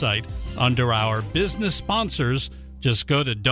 website under our business sponsors. Just go to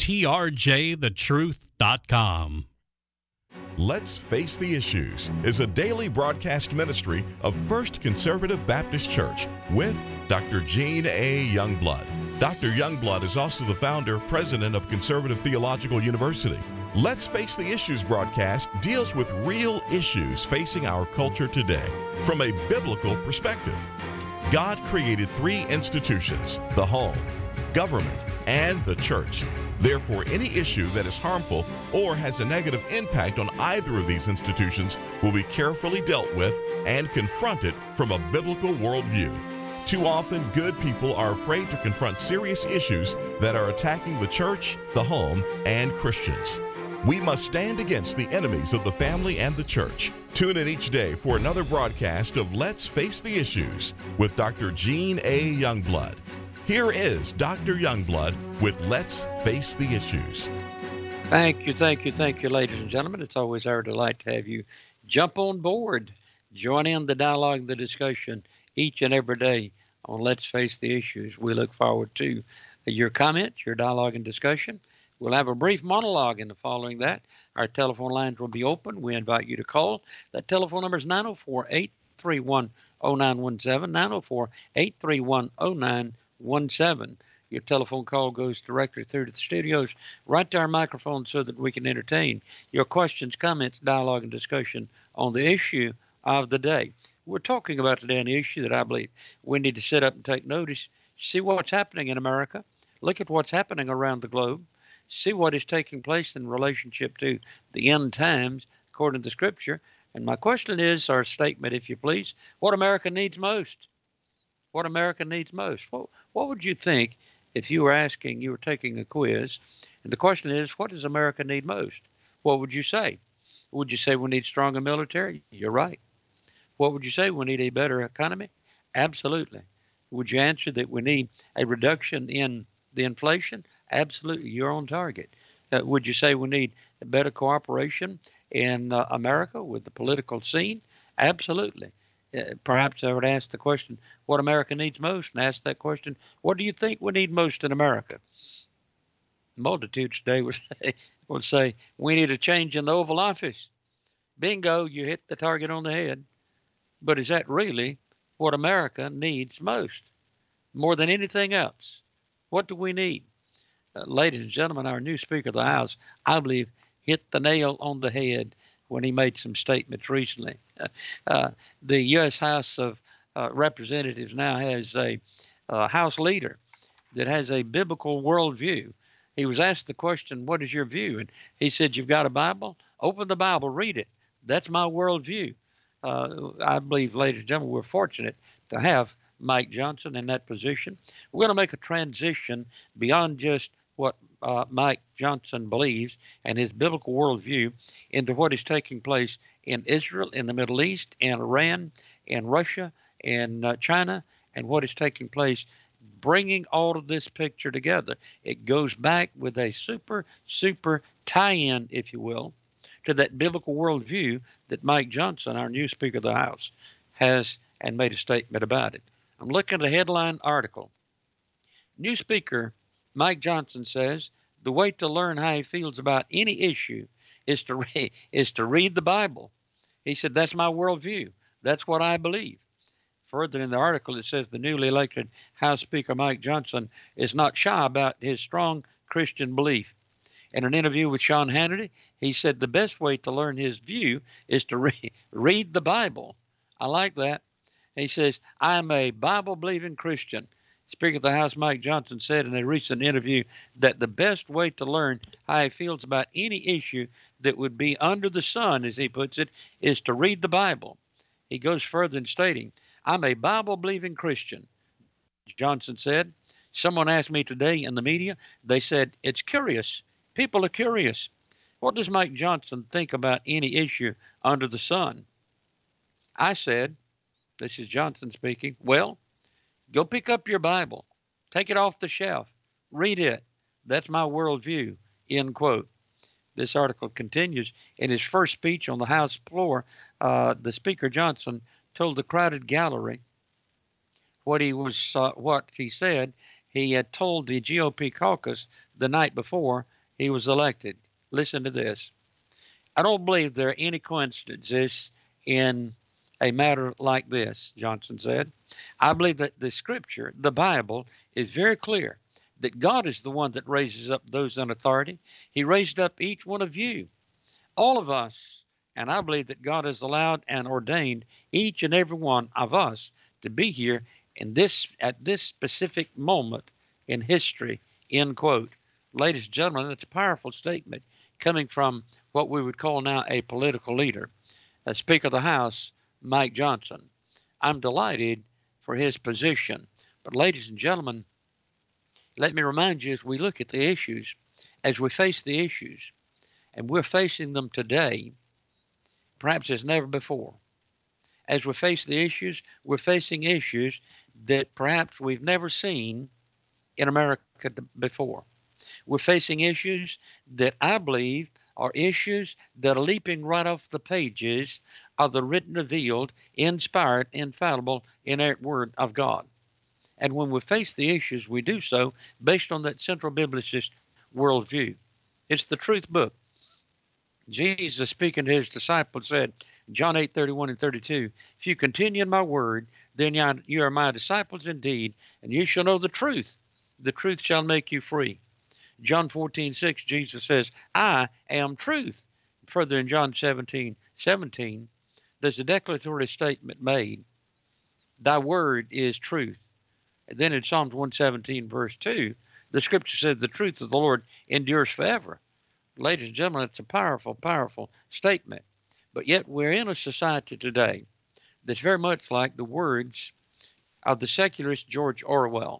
WTRJTheTruth.com. Let's Face the Issues is a daily broadcast ministry of First Conservative Baptist Church with Dr. Gene A. Youngblood. Dr. Youngblood is also the founder, president of Conservative Theological University. Let's Face the Issues broadcast deals with real issues facing our culture today from a biblical perspective. God created three institutions: the home, government, and the church. Therefore, any issue that is harmful or has a negative impact on either of these institutions will be carefully dealt with and confronted from a biblical worldview. Too often, good people are afraid to confront serious issues that are attacking the church, the home, and Christians. We must stand against the enemies of the family and the church. Tune in each day for another broadcast of Let's Face the Issues with Dr. Gene A. Youngblood. Here is Dr. Youngblood with Let's Face the Issues. Thank you, ladies and gentlemen. It's always our delight to have you jump on board, join in the dialogue and the discussion each and every day on Let's Face the Issues. We look forward to your comments, your dialogue and discussion. We'll have a brief monologue in the following that. Our telephone lines will be open. We invite you to call. That telephone number is 904-831-0917, 904-831-0917. Your telephone call goes directly through to the studios, right to our microphone so that we can entertain your questions, comments, dialogue, and discussion on the issue of the day. We're talking about today an issue that I believe we need to sit up and take notice, see what's happening in America, look at what's happening around the globe, see what is taking place in relationship to the end times according to Scripture. And my question is, our statement, if you please, what America needs most? What America needs most? What would you think if you were taking a quiz, and the question is, what does America need most? What would you say? Would you say we need stronger military? You're right. What would you say? We need a better economy? Absolutely. Would you answer that we need a reduction in the inflation? Absolutely. You're on target. Would you say we need a better cooperation in America with the political scene? Absolutely. Perhaps I would ask the question, what America needs most, and ask that question, what do you think we need most in America? Multitudes today would say, we need a change in the Oval Office. Bingo, you hit the target on the head. But is that really what America needs most? More than anything else? What do we need? Ladies and gentlemen, our new Speaker of the House, I believe, hit the nail on the head when he made some statements recently. The U.S. House of Representatives now has a House leader that has a biblical worldview. He was asked the question, what is your view? And he said, you've got a Bible? Open the Bible, read it. That's my worldview. I believe, ladies and gentlemen, we're fortunate to have Mike Johnson in that position. We're going to make a transition beyond just what Mike Johnson believes and his biblical worldview into what is taking place in Israel, in the Middle East, in Iran, in Russia, in China, and what is taking place, bringing all of this picture together. It goes back with a super tie-in, if you will, to that biblical worldview that Mike Johnson, our new Speaker of the House, has and made a statement about it. I'm looking at the headline article. New Speaker Mike Johnson says the way to learn how he feels about any issue is to read the Bible. He said, that's my worldview. That's what I believe. Further in the article, it says the newly elected House Speaker Mike Johnson is not shy about his strong Christian belief. In an interview with Sean Hannity, he said the best way to learn his view is to read the Bible. I like that. He says, I'm a Bible-believing Christian. Speaker of the House Mike Johnson said in a recent interview that the best way to learn how he feels about any issue that would be under the sun, as he puts it, is to read the Bible. He goes further in stating, I'm a Bible-believing Christian. Johnson said, someone asked me today in the media, they said, it's curious. People are curious. What does Mike Johnson think about any issue under the sun? I said, this is Johnson speaking, well, go pick up your Bible. Take it off the shelf. Read it. That's my worldview, end quote. This article continues. In his first speech on the House floor, the Speaker Johnson told the crowded gallery what he said he had told the GOP caucus the night before he was elected. Listen to this. I don't believe there are any coincidences in a matter like this, Johnson said. I believe that the scripture, the Bible, is very clear that God is the one that raises up those in authority. He raised up each one of you, all of us, and I believe that God has allowed and ordained each and every one of us to be here at this specific moment in history, end quote. Ladies and gentlemen, that's a powerful statement coming from what we would call now a political leader, Speaker of the House, Mike Johnson. I'm delighted for his position. But ladies and gentlemen, let me remind you, as we look at the issues, as we face the issues, and we're facing them today, perhaps as never before. As we face the issues, we're facing issues that perhaps we've never seen in America before. We're facing issues that I believe are issues that are leaping right off the pages of the written, revealed, inspired, infallible, inerrant Word of God. And when we face the issues, we do so based on that central biblicist worldview. It's the truth book. Jesus, speaking to his disciples, said, John 8:31 and 32, if you continue in my word, then you are my disciples indeed, and you shall know the truth. The truth shall make you free. John 14:6, Jesus says, I am truth. Further in John 17:17, there's a declaratory statement made. Thy word is truth. And then in Psalms 117, verse 2, the scripture said, the truth of the Lord endures forever. Ladies and gentlemen, it's a powerful, powerful statement. But yet we're in a society today that's very much like the words of the secularist George Orwell.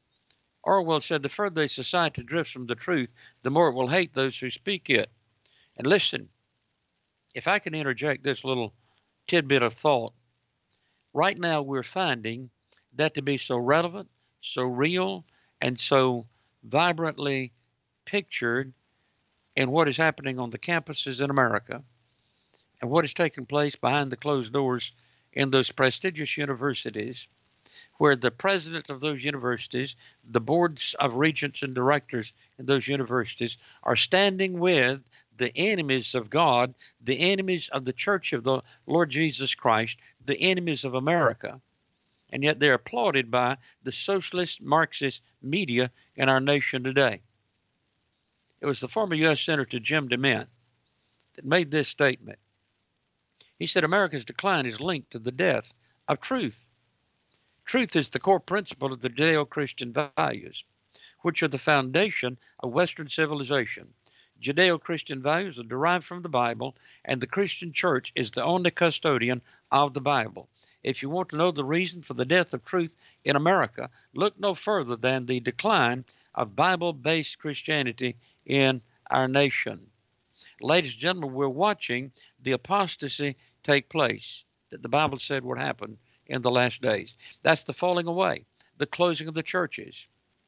Orwell said, the further a society drifts from the truth, the more it will hate those who speak it. And listen, if I can interject this little tidbit of thought, right now we're finding that to be so relevant, so real, and so vibrantly pictured in what is happening on the campuses in America and what is taking place behind the closed doors in those prestigious universities, where the presidents of those universities, the boards of regents and directors in those universities are standing with the enemies of God, the enemies of the Church of the Lord Jesus Christ, the enemies of America. And yet they're applauded by the socialist Marxist media in our nation today. It was the former U.S. Senator Jim DeMint that made this statement. He said, America's decline is linked to the death of truth. Truth is the core principle of the Judeo-Christian values, which are the foundation of Western civilization. Judeo-Christian values are derived from the Bible, and the Christian church is the only custodian of the Bible. If you want to know the reason for the death of truth in America, look no further than the decline of Bible-based Christianity in our nation. Ladies and gentlemen, we're watching the apostasy take place that the Bible said would happen in the last days. That's the falling away, the closing of the churches.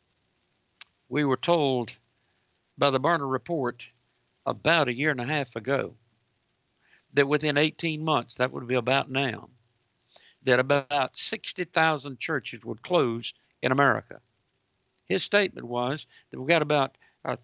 We were told by the Barna Report about a year and a half ago that within 18 months, that would be about now, that about 60,000 churches would close in America. His statement was that we've got about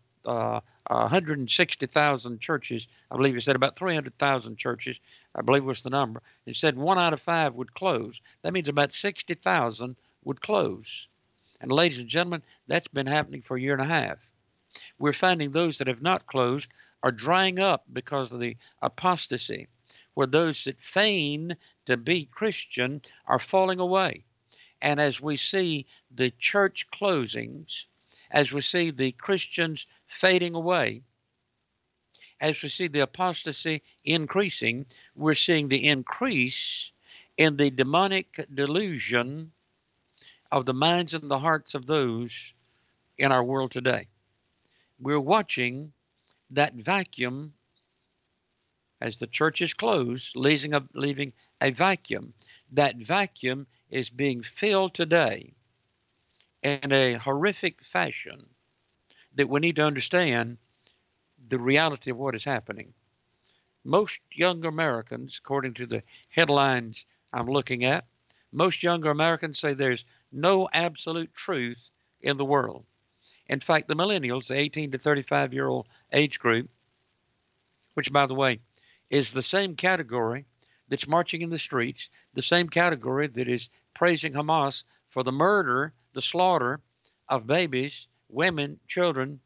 160,000 churches. I believe he said about 300,000 churches, I believe was the number. He said 1 out of 5 would close. That means about 60,000 would close. And ladies and gentlemen, that's been happening for a year and a half. We're finding those that have not closed are drying up because of the apostasy, where those that feign to be Christian are falling away. And as we see the church closings, as we see the Christians fading away, as we see the apostasy increasing, we're seeing the increase in the demonic delusion of the minds and the hearts of those in our world today. We're watching that vacuum as the churches close, leaving a vacuum. That vacuum is being filled today in a horrific fashion that we need to understand the reality of what is happening. Most younger Americans, according to the headlines I'm looking at, most younger Americans say there's no absolute truth in the world. In fact, the millennials, the 18 to 35-year-old age group, which, by the way, is the same category that's marching in the streets, the same category that is praising Hamas for the murder, the slaughter of babies, women, children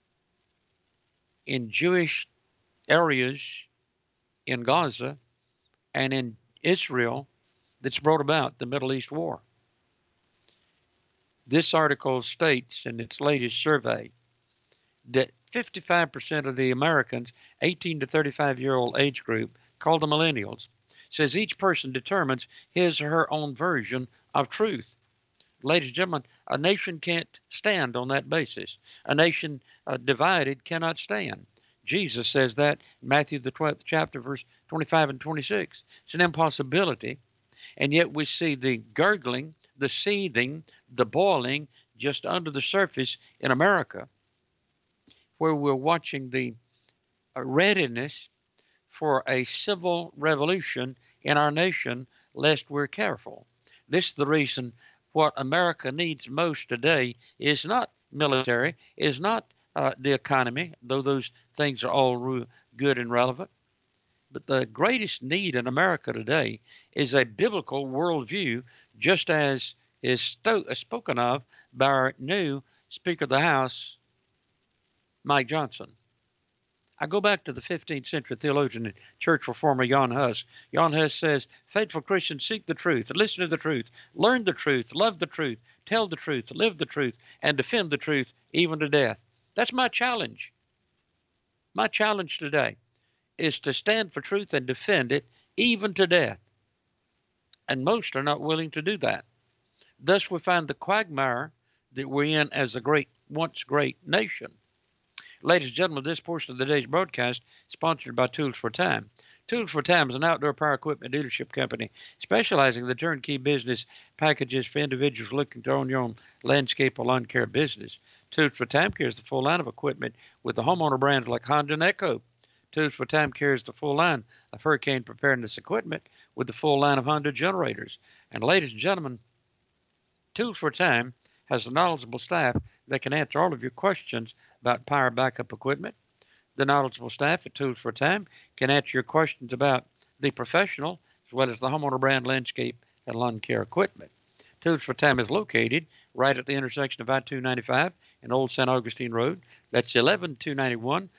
in Jewish areas in Gaza and in Israel that's brought about the Middle East war. This article states in its latest survey that 55% of the Americans 18 to 35-year-old age group, called the millennials, says each person determines his or her own version of truth. Ladies and gentlemen, a nation can't stand on that basis. A nation divided cannot stand. Jesus says that in Matthew the 12th chapter, verse 25 and 26. It's an impossibility. And yet we see the gurgling, the seething, the boiling just under the surface in America, where we're watching the readiness for a civil revolution in our nation, lest we're careful. This is the reason what America needs most today is not military, is not the economy, though those things are all good and relevant. But the greatest need in America today is a biblical worldview, just as is spoken of by our new Speaker of the House, Mike Johnson. I go back to the 15th century theologian and church reformer Jan Hus. Jan Hus says, faithful Christians seek the truth, listen to the truth, learn the truth, love the truth, tell the truth, live the truth, and defend the truth even to death. That's my challenge. My challenge today is to stand for truth and defend it even to death. And most are not willing to do that. Thus we find the quagmire that we're in as a once great nation. Ladies and gentlemen, this portion of the day's broadcast is sponsored by Tools for Time. Tools for Time is an outdoor power equipment dealership company specializing in the turnkey business packages for individuals looking to own your own landscape or lawn care business. Tools for Time carries the full line of equipment with the homeowner brands like Honda and Echo. Tools for Time carries the full line of hurricane preparedness equipment with the full line of Honda generators. And ladies and gentlemen, Tools for Time has a knowledgeable staff that can answer all of your questions about power backup equipment. The knowledgeable staff at Tools for Time can answer your questions about the professional as well as the homeowner brand landscape and lawn care equipment. Tools for Time is located right at the intersection of I-295 and Old St. Augustine Road. That's 11291,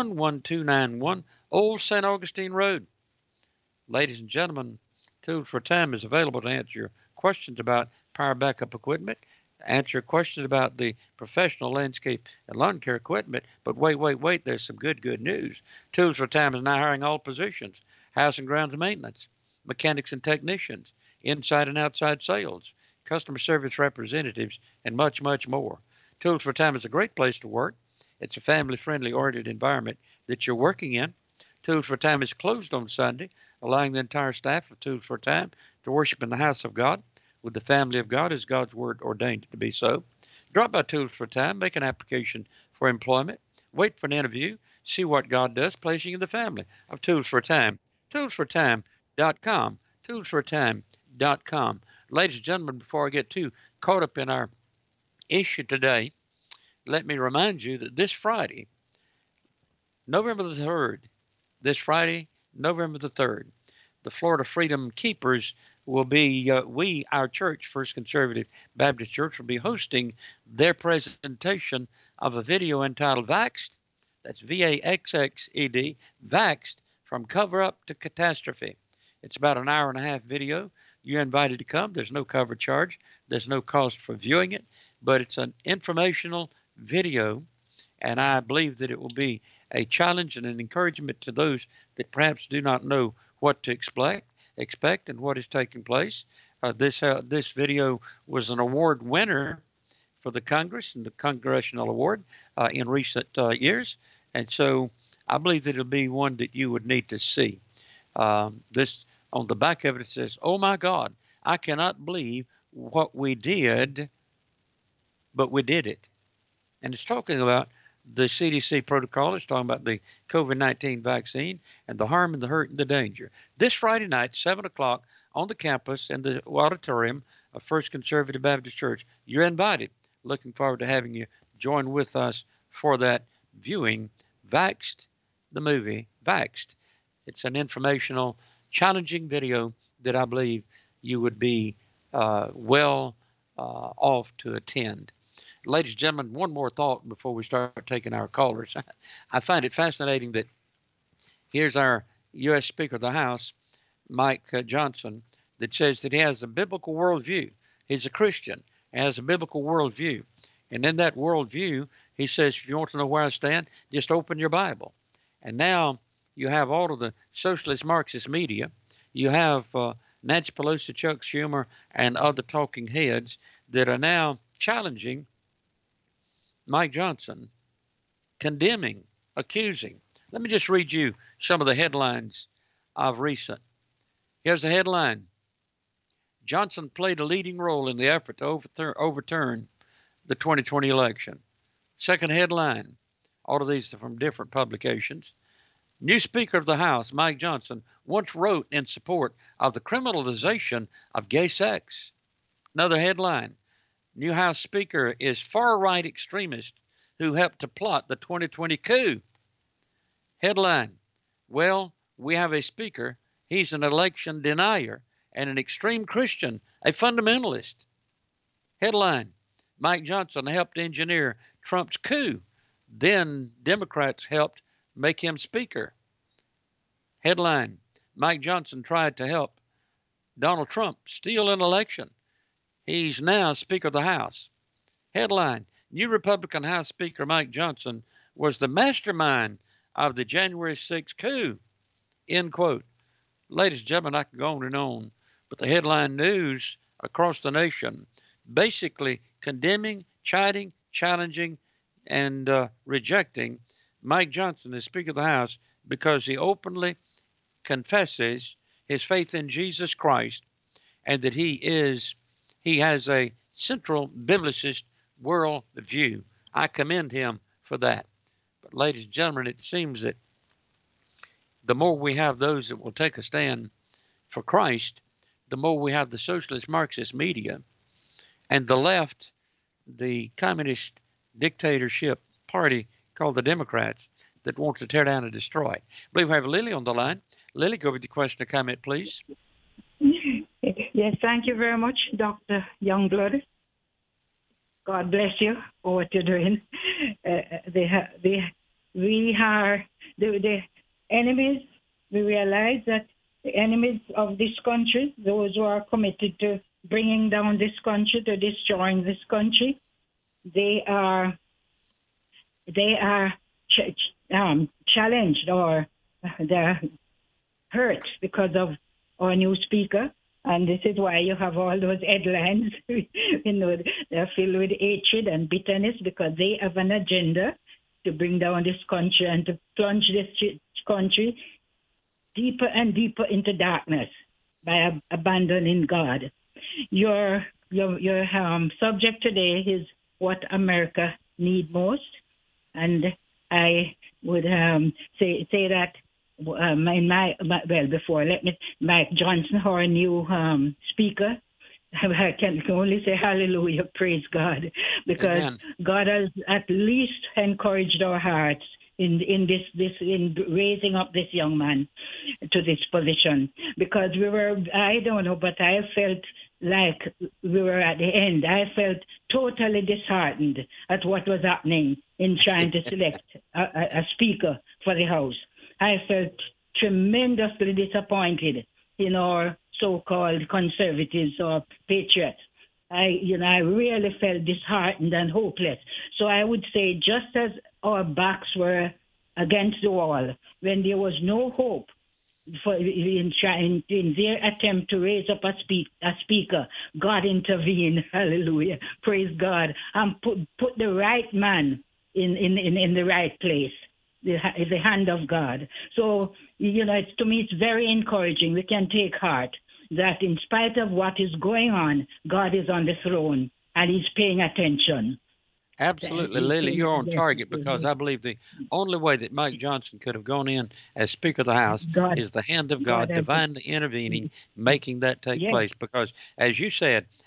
11291 Old St. Augustine Road. Ladies and gentlemen, Tools for Time is available to answer your questions about power backup equipment, answer questions about the professional landscape and lawn care equipment. But wait, there's some good news. Tools for Time is now hiring all positions: house and grounds maintenance, mechanics and technicians, inside and outside sales, customer service representatives, and much more. Tools for Time is a great place to work. It's a family-friendly oriented environment that you're working in. Tools for Time is closed on Sunday, allowing the entire staff of Tools for Time to worship in the house of God with the family of God as God's word ordained to be so. Drop by Tools for Time, make an application for employment, wait for an interview, see what God does, placing you in the family of Tools for Time. ToolsForTime.com. ToolsForTime.com. Ladies and gentlemen, before I get too caught up in our issue today, let me remind you that this Friday, November the 3rd, the Florida Freedom Keepers will be, our church, First Conservative Baptist Church, will be hosting their presentation of a video entitled Vaxxed, that's V-A-X-X-E-D, Vaxxed, From Cover Up to Catastrophe. It's about an hour and a half video. You're invited to come. There's no cover charge. There's no cost for viewing it, but it's an informational video, and I believe that it will be a challenge and an encouragement to those that perhaps do not know what to expect and what is taking place. This video was an award winner for the Congress and the Congressional Award in recent years, and so I believe that it'll be one that you would need to see. This on the back of it says, "Oh my God, I cannot believe what we did, but we did it," and it's talking about the CDC protocol. It's talking about the COVID-19 vaccine and the harm and the hurt and the danger. This Friday night, 7 o'clock on the campus in the auditorium of First Conservative Baptist Church. You're invited. Looking forward to having you join with us for that viewing. Vaxxed, the movie, Vaxxed. It's an informational, challenging video that I believe you would be well off to attend. Ladies and gentlemen, one more thought before we start taking our callers. I find it fascinating that here's our U.S. Speaker of the House, Mike Johnson, that says that he has a biblical worldview. He's a Christian and has a biblical worldview. And in that worldview, he says, if you want to know where I stand, just open your Bible. And now you have all of the socialist Marxist media. You have Nancy Pelosi, Chuck Schumer, and other talking heads that are now challenging Mike Johnson, condemning, accusing. Let me just read you some of the headlines of recent. Here's a headline. Johnson played a leading role in the effort to overturn the 2020 election. Second headline. All of these are from different publications. New Speaker of the House, Mike Johnson, once wrote in support of the criminalization of gay sex. Another headline. New House Speaker is far-right extremist who helped to plot the 2020 coup. Headline. Well, we have a speaker. He's an election denier and an extreme Christian, a fundamentalist. Headline. Mike Johnson helped engineer Trump's coup. Then Democrats helped make him speaker. Headline. Mike Johnson tried to help Donald Trump steal an election. He's now Speaker of the House. Headline. New Republican House Speaker Mike Johnson was the mastermind of the January 6th coup. End quote. Ladies and gentlemen, I can go on and on, but the headline news across the nation basically condemning, chiding, challenging, and rejecting Mike Johnson as Speaker of the House because he openly confesses his faith in Jesus Christ and that he has a central biblicist world view. I commend him for that. But ladies and gentlemen, it seems that the more we have those that will take a stand for Christ, the more we have the socialist Marxist media and the left, the communist dictatorship party called the Democrats that wants to tear down and destroy. I believe we have Lily on the line. Lily, go with your question or comment, please. Yes, thank you very much, Dr. Youngblood. God bless you for what you're doing. The enemies, we realize that the enemies of this country, those who are committed to bringing down this country, to destroying this country, they are challenged or they're hurt because of our new speaker. And this is why you have all those headlines, they're filled with hatred and bitterness because they have an agenda to bring down this country and to plunge this country deeper and deeper into darkness by abandoning God. Your subject today is what America needs most. And I would say that Mike Johnson, our new speaker, I can only say hallelujah, praise God, because Amen. God has at least encouraged our hearts in raising up this young man to this position, because I don't know, but I felt like we were at the end. I felt totally disheartened at what was happening in trying to select a speaker for the House. I felt tremendously disappointed in our so-called conservatives or patriots. I really felt disheartened and hopeless. So I would say, just as our backs were against the wall, when there was no hope in their attempt to raise up a speaker, God intervened. Hallelujah, praise God, and put the right man in the right place. The hand of God. So, to me, it's very encouraging. We can take heart that in spite of what is going on, God is on the throne and he's paying attention. Absolutely, Lily, you're on target, because I believe the only way that Mike Johnson could have gone in as Speaker of the House is the hand of God divinely intervening, making that take place. Because, as you said,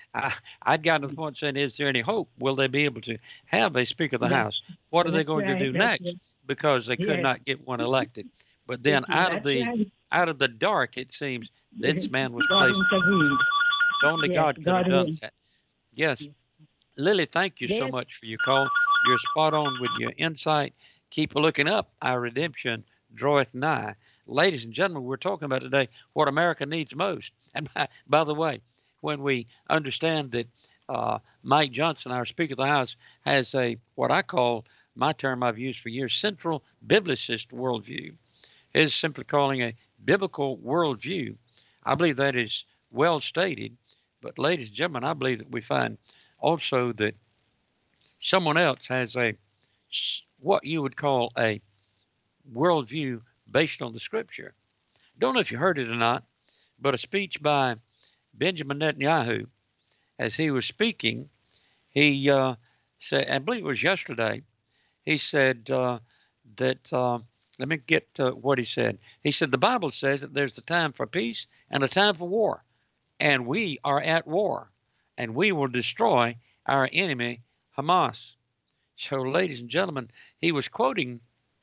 I'd gotten to the point saying, is there any hope? Will they be able to have a Speaker of the That's, House? What are they that's going to right. do That's next? right. Because they could Yes. not get one elected. But then out of That's right. the dark, it seems this man was God placed. intervened. So only Yes, God could have God done will. that. Yes. Lily, thank you so Yes. much for your call. You're spot on with your insight. Keep looking up. Our redemption draweth nigh. Ladies and gentlemen, we're talking about today what America needs most. And by the way, when we understand that Mike Johnson, our Speaker of the House, has a what I call, my term I've used for years, central biblicist worldview. It is simply calling a biblical worldview. I believe that is well stated. But ladies and gentlemen, I believe that we find also that someone else has a what you would call a worldview based on the scripture. Don't know if you heard it or not, but a speech by Benjamin Netanyahu, as he was speaking, he said, I believe it was yesterday, he said that, let me get what he said. He said, the Bible says that there's a time for peace and a time for war, and we are at war, and we will destroy our enemy, Hamas. So, ladies and gentlemen, he was quoting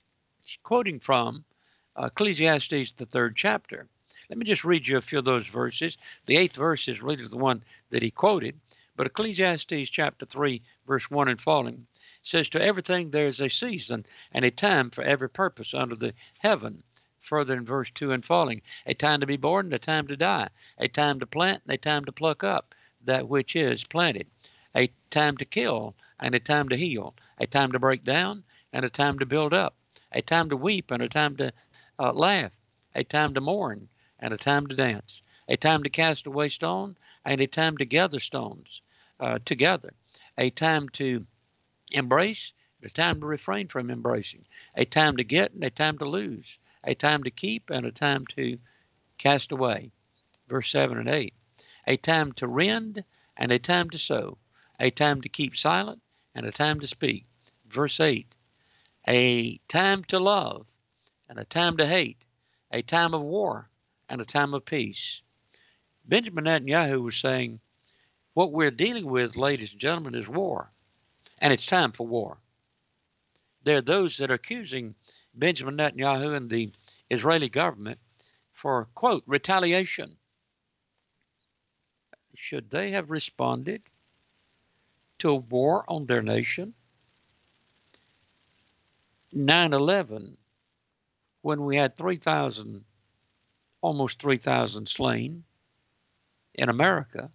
from Ecclesiastes, the 3rd chapter. Let me just read you a few of those verses. The 8th verse is really the one that he quoted, but Ecclesiastes chapter 3, verse 1 and following says, to everything there is a season and a time for every purpose under the heaven. Further in verse 2 and following, a time to be born and a time to die, a time to plant and a time to pluck up that which is planted, a time to kill and a time to heal, a time to break down and a time to build up, a time to weep and a time to laugh, a time to mourn and a time to dance, a time to cast away stone and a time to gather stones together, a time to embrace, a time to refrain from embracing, a time to get and a time to lose, a time to keep and a time to cast away. Verse 7 and 8, a time to rend and a time to sow, a time to keep silent and a time to speak. Verse 8, a time to love and a time to hate, a time of war and a time of peace. Benjamin Netanyahu was saying, what we're dealing with, ladies and gentlemen, is war, and it's time for war. There are those that are accusing Benjamin Netanyahu and the Israeli government for, quote, retaliation. Should they have responded to a war on their nation? 9/11, when we had almost 3,000 slain in America,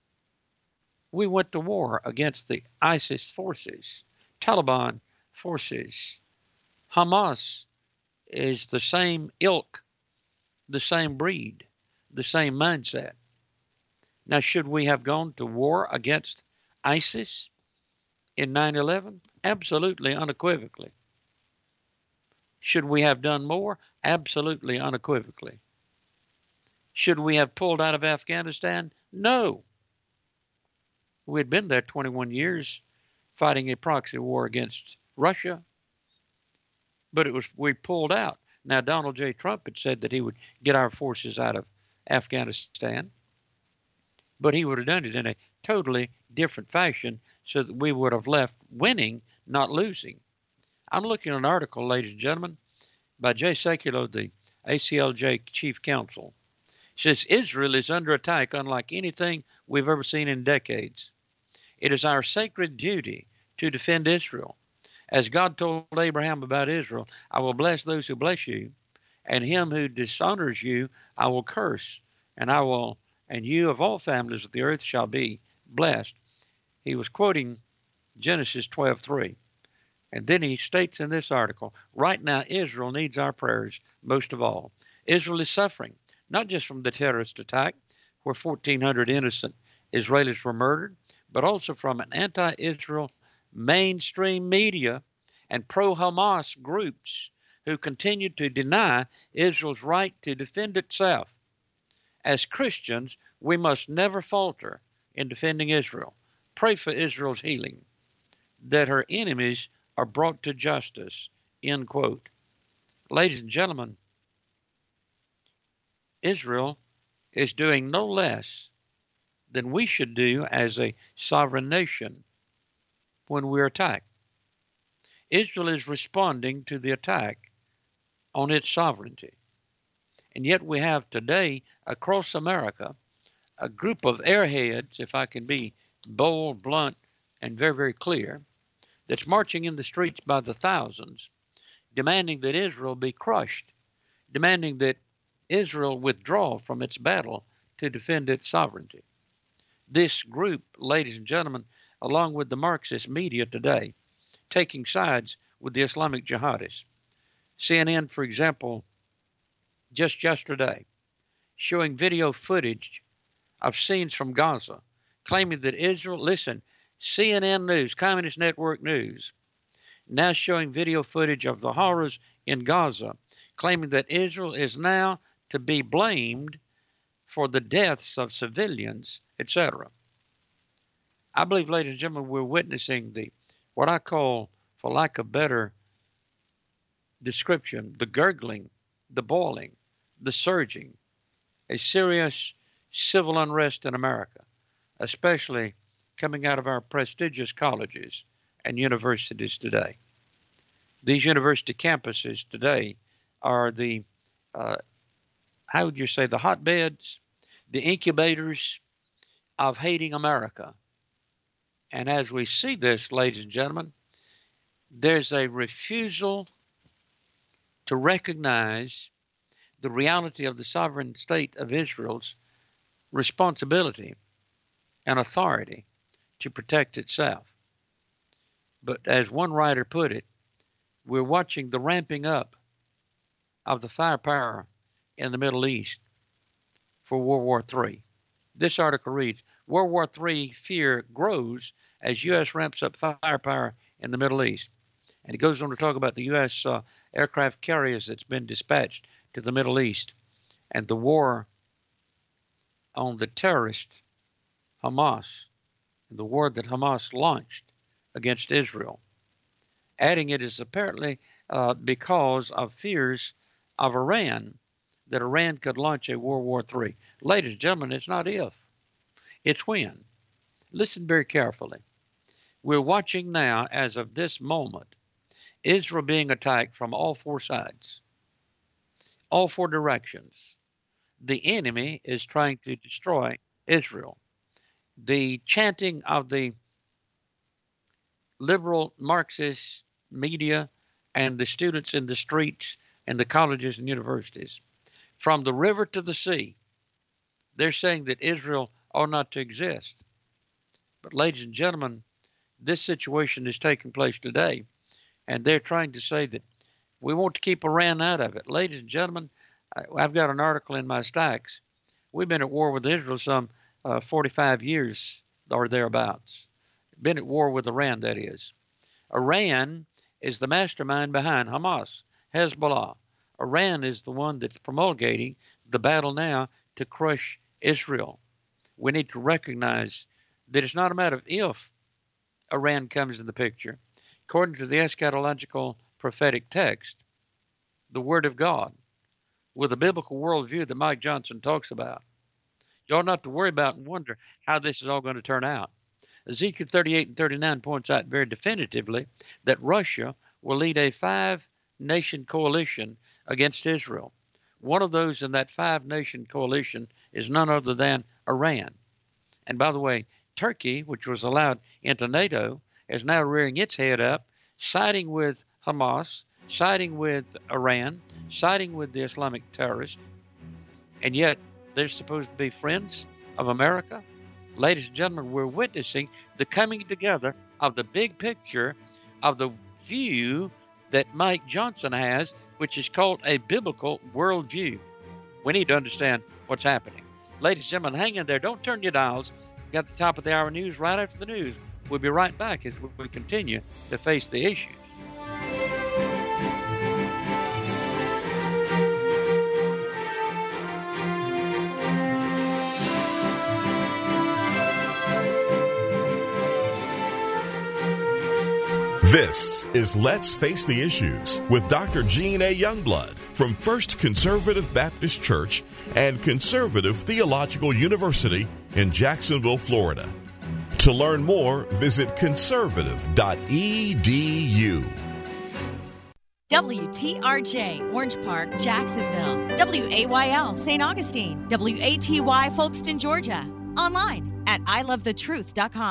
we went to war against the ISIS forces, Taliban forces. Hamas is the same ilk, the same breed, the same mindset. Now, should we have gone to war against ISIS in 9/11? Absolutely, unequivocally. Should we have done more? Absolutely, unequivocally. Should we have pulled out of Afghanistan? No. We had been there 21 years fighting a proxy war against Russia, but we pulled out. Now, Donald J. Trump had said that he would get our forces out of Afghanistan, but he would have done it in a totally different fashion so that we would have left winning, not losing. I'm looking at an article, ladies and gentlemen, by Jay Sekulow, the ACLJ chief counsel. It says, Israel is under attack unlike anything we've ever seen in decades. It is our sacred duty to defend Israel. As God told Abraham about Israel, I will bless those who bless you, and him who dishonors you I will curse, and you of all families of the earth shall be blessed. He was quoting Genesis 12:3. And then he states in this article, right now Israel needs our prayers most of all. Israel is suffering, not just from the terrorist attack, where 1,400 innocent Israelis were murdered, but also from an anti-Israel mainstream media and pro-Hamas groups who continue to deny Israel's right to defend itself. As Christians, we must never falter in defending Israel. Pray for Israel's healing, that her enemies are brought to justice, end quote. Ladies and gentlemen, Israel is doing no less than we should do as a sovereign nation when we're attacked. Israel is responding to the attack on its sovereignty. And yet we have today across America a group of airheads, if I can be bold, blunt, and very, very clear, that's marching in the streets by the thousands, demanding that Israel be crushed, demanding that Israel withdraw from its battle to defend its sovereignty. This group, ladies and gentlemen, along with the Marxist media today, taking sides with the Islamic jihadists. CNN, for example, just yesterday, showing video footage of scenes from Gaza, claiming that Israel, listen, CNN News, Communist Network News, now showing video footage of the horrors in Gaza, claiming that Israel is now to be blamed for the deaths of civilians, etc. I believe, ladies and gentlemen, we're witnessing what I call, for lack of better description, the gurgling, the boiling, the surging, a serious civil unrest in America, especially coming out of our prestigious colleges and universities today. These university campuses today are the, how would you say, the hotbeds, the incubators of hating America. And as we see this, ladies and gentlemen, there's a refusal to recognize the reality of the sovereign state of Israel's responsibility and authority to protect itself. But as one writer put it, we're watching the ramping up of the firepower in the Middle East for World War III. This article reads, World War III fear grows as U.S. ramps up firepower in the Middle East. And it goes on to talk about the U.S. Aircraft carriers that's been dispatched to the Middle East and the war on the terrorist Hamas, and the war that Hamas launched against Israel. Adding it is apparently because of fears of Iran, that Iran could launch a World War III. Ladies and gentlemen, it's not if, it's when. Listen very carefully. We're watching now, as of this moment, Israel being attacked from all four sides, all four directions. The enemy is trying to destroy Israel. The chanting of the liberal Marxist media and the students in the streets and the colleges and universities, from the river to the sea, they're saying that Israel ought not to exist. But ladies and gentlemen, this situation is taking place today, and they're trying to say that we want to keep Iran out of it. Ladies and gentlemen, I've got an article in my stacks. We've been at war with Israel some 45 years or thereabouts. Been at war with Iran, that is. Iran is the mastermind behind Hamas, Hezbollah. Iran is the one that's promulgating the battle now to crush Israel. We need to recognize that it's not a matter of if Iran comes in the picture. According to the eschatological prophetic text, the Word of God, with a biblical worldview that Mike Johnson talks about, you ought not to worry about and wonder how this is all going to turn out. Ezekiel 38 and 39 points out very definitively that Russia will lead a 5-nation coalition against Israel. One of those in that 5-nation coalition is none other than Iran. And by the way, Turkey, which was allowed into NATO, is now rearing its head up, siding with Hamas, siding with Iran, siding with the Islamic terrorists, and yet they're supposed to be friends of America. Ladies and gentlemen, we're witnessing the coming together of the big picture of the view that Mike Johnson has, which is called a biblical worldview. We need to understand what's happening. Ladies and gentlemen, hang in there. Don't turn your dials. We've got the top of the hour news right after the news. We'll be right back as we continue to face the issues. This is Let's Face the Issues with Dr. Gene A. Youngblood from First Conservative Baptist Church and Conservative Theological University in Jacksonville, Florida. To learn more, visit conservative.edu. WTRJ, Orange Park, Jacksonville. WAYL, St. Augustine. WATY, Folkston, Georgia. Online at ilovethetruth.com.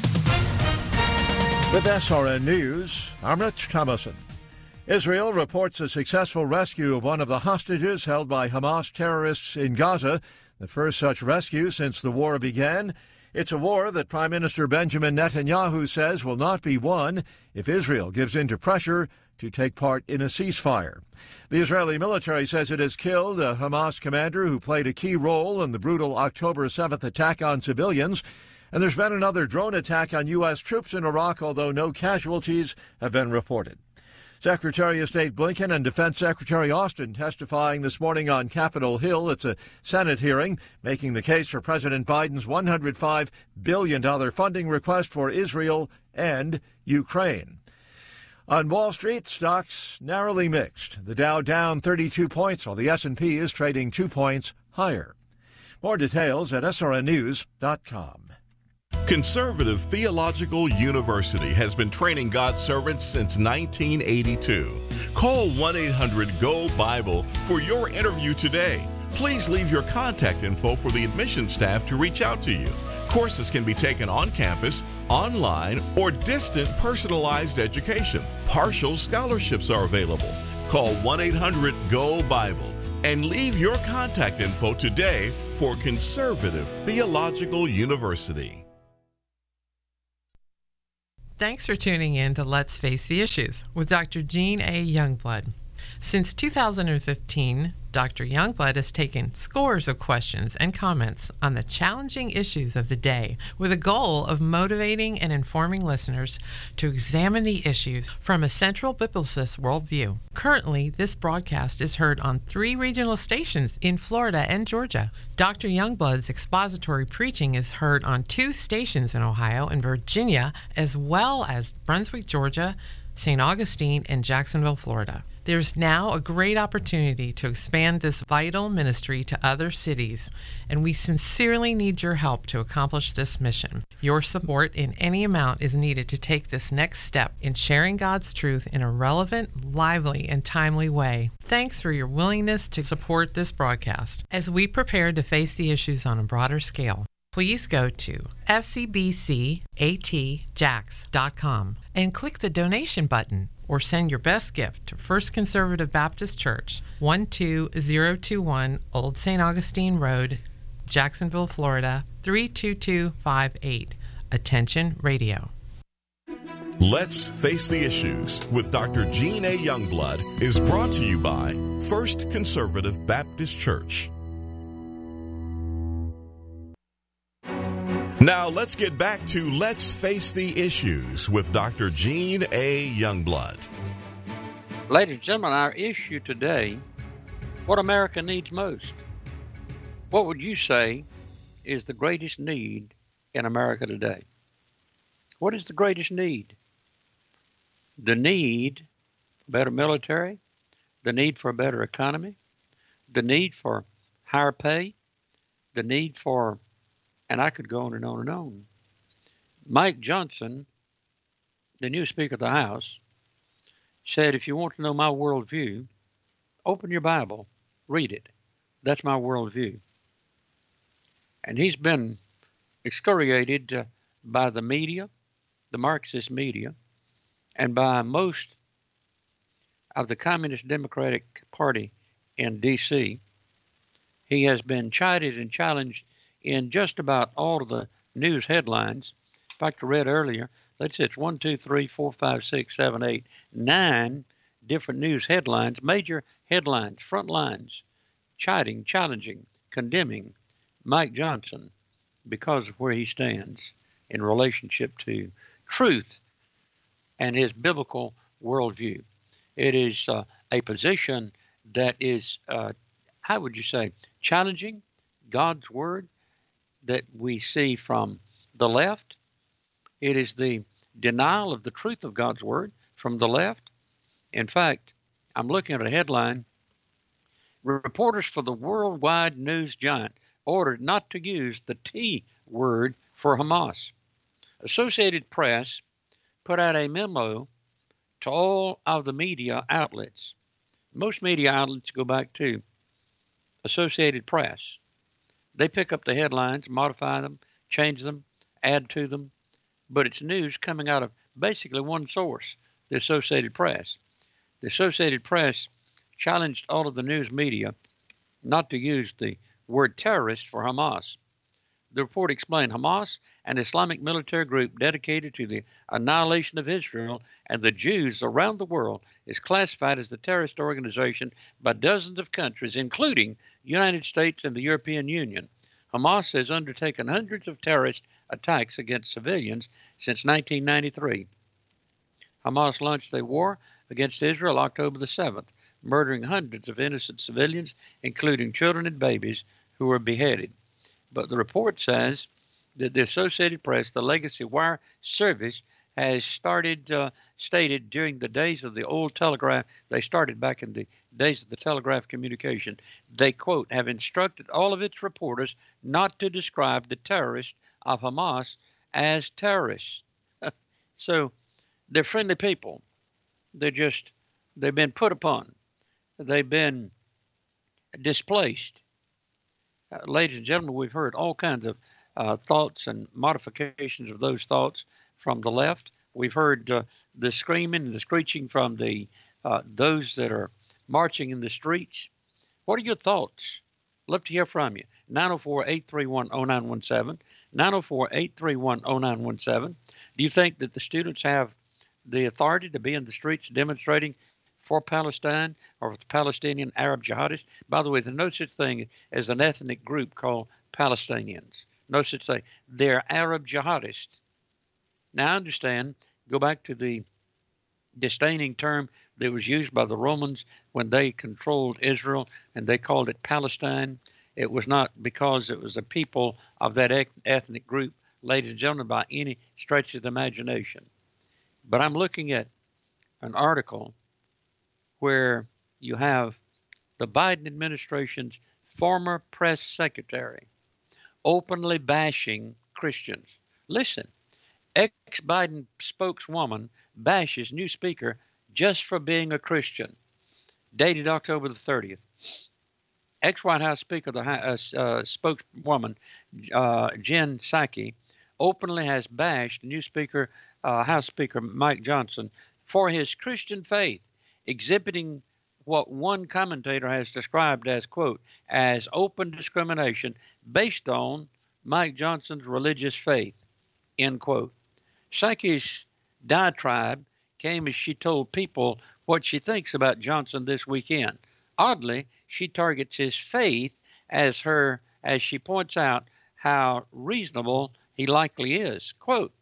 With SRN News, I'm Rich Thomason. Israel reports a successful rescue of one of the hostages held by Hamas terrorists in Gaza, the first such rescue since the war began. It's a war that Prime Minister Benjamin Netanyahu says will not be won if Israel gives in to pressure to take part in a ceasefire. The Israeli military says it has killed a Hamas commander who played a key role in the brutal October 7th attack on civilians. And there's been another drone attack on U.S. troops in Iraq, although no casualties have been reported. Secretary of State Blinken and Defense Secretary Austin testifying this morning on Capitol Hill. It's a Senate hearing making the case for President Biden's $105 billion funding request for Israel and Ukraine. On Wall Street, stocks narrowly mixed. The Dow down 32 points, while the S&P is trading 2 points higher. More details at srnnews.com. Conservative Theological University has been training God's servants since 1982. Call 1-800-GO-BIBLE for your interview today. Please leave your contact info for the admissions staff to reach out to you. Courses can be taken on campus, online, or distant personalized education. Partial scholarships are available. Call 1-800-GO-BIBLE and leave your contact info today for Conservative Theological University. Thanks for tuning in to Let's Face the Issues with Dr. Jean A. Youngblood. Since 2015, Dr. Youngblood has taken scores of questions and comments on the challenging issues of the day with a goal of motivating and informing listeners to examine the issues from a central biblicist worldview. Currently, this broadcast is heard on 3 regional stations in Florida and Georgia. Dr. Youngblood's expository preaching is heard on 2 stations in Ohio and Virginia, as well as Brunswick, Georgia, St. Augustine, and Jacksonville, Florida. There's now a great opportunity to expand this vital ministry to other cities, and we sincerely need your help to accomplish this mission. Your support in any amount is needed to take this next step in sharing God's truth in a relevant, lively, and timely way. Thanks for your willingness to support this broadcast as we prepare to face the issues on a broader scale. Please go to fcbcatjax.com and click the donation button or send your best gift to First Conservative Baptist Church, 12021 Old St. Augustine Road, Jacksonville, Florida, 32258. Attention Radio. Let's Face the Issues with Dr. Jean A. Youngblood is brought to you by First Conservative Baptist Church. Now let's get back to Let's Face the Issues with Dr. Jean A. Youngblood. Ladies and gentlemen, our issue today, what America needs most. What would you say is the greatest need in America today? What is the greatest need? The need for better military, the need for a better economy, the need for higher pay, the need for, and I could go on and on and on. Mike Johnson, the new Speaker of the House, said, if you want to know my worldview, open your Bible, read it. That's my worldview. And he's been excoriated by the media, the Marxist media, and by most of the Communist Democratic Party in D.C. He has been chided and challenged in just about all of the news headlines. In fact, I read earlier, let's say it's 1, 2, 3, 4, 5, 6, 7, 8, 9 different news headlines, major headlines, front lines, chiding, challenging, condemning Mike Johnson because of where he stands in relationship to truth and his biblical worldview. It is a position that is, how would you say, challenging God's word that we see from the left. It is the denial of the truth of God's word from the left. In fact, I'm looking at a headline, reporters for the worldwide news giant ordered not to use the T word for Hamas. Associated Press put out a memo to all of the media outlets. Most media outlets go back to Associated Press. They pick up the headlines, modify them, change them, add to them, but it's news coming out of basically one source, the Associated Press. The Associated Press challenged all of the news media not to use the word terrorist for Hamas. The report explained Hamas, an Islamic military group dedicated to the annihilation of Israel and the Jews around the world, is classified as a terrorist organization by dozens of countries, including the United States and the European Union. Hamas has undertaken hundreds of terrorist attacks against civilians since 1993. Hamas launched a war against Israel October the 7th, murdering hundreds of innocent civilians, including children and babies who were beheaded. But the report says that the Associated Press, the Legacy Wire service, has stated during the days of the old telegraph, they started back in the days of the telegraph communication, they, quote, have instructed all of its reporters not to describe the terrorists of Hamas as terrorists. So they're friendly people. They've been put upon. They've been displaced. Ladies and gentlemen, we've heard all kinds of thoughts and modifications of those thoughts from the left. We've heard the screaming and the screeching from the those that are marching in the streets. What are your thoughts? Love to hear from you. 904-831-0917, 904-831-0917. Do you think that the students have the authority to be in the streets demonstrating for Palestine or for the Palestinian Arab jihadists? By the way, there's no such thing as an ethnic group called Palestinians. No such thing. They're Arab jihadists. Now, I understand, go back to the disdaining term that was used by the Romans when they controlled Israel and they called it Palestine. It was not because it was a people of that ethnic group, ladies and gentlemen, by any stretch of the imagination. But I'm looking at an article where you have the Biden administration's former press secretary openly bashing Christians. Listen, ex-Biden spokeswoman bashes new speaker just for being a Christian. Dated October the 30th. Ex-White House Speaker, the spokeswoman, Jen Psaki, openly has bashed new Speaker, House Speaker Mike Johnson for his Christian faith, exhibiting what one commentator has described as, quote, as open discrimination based on Mike Johnson's religious faith, end quote. Psaki's diatribe came as she told people what she thinks about Johnson this weekend. Oddly, she targets his faith as she points out how reasonable he likely is. Quote,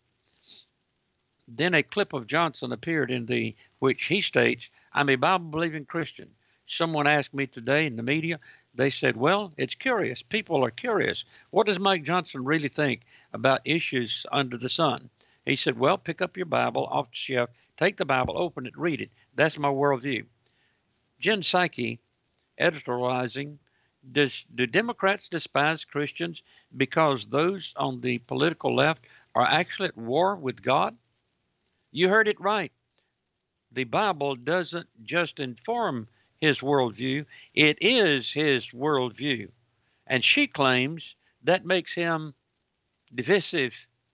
then a clip of Johnson appeared in which he states, I'm a Bible-believing Christian. Someone asked me today in the media, they said, well, it's curious. People are curious. What does Mike Johnson really think about issues under the sun? He said, well, pick up your Bible off the shelf, take the Bible, open it, read it. That's my worldview. Jen Psaki, editorializing, do Democrats despise Christians because those on the political left are actually at war with God? You heard it right. The Bible doesn't just inform his worldview, it is his worldview. And she claims that makes him divisive.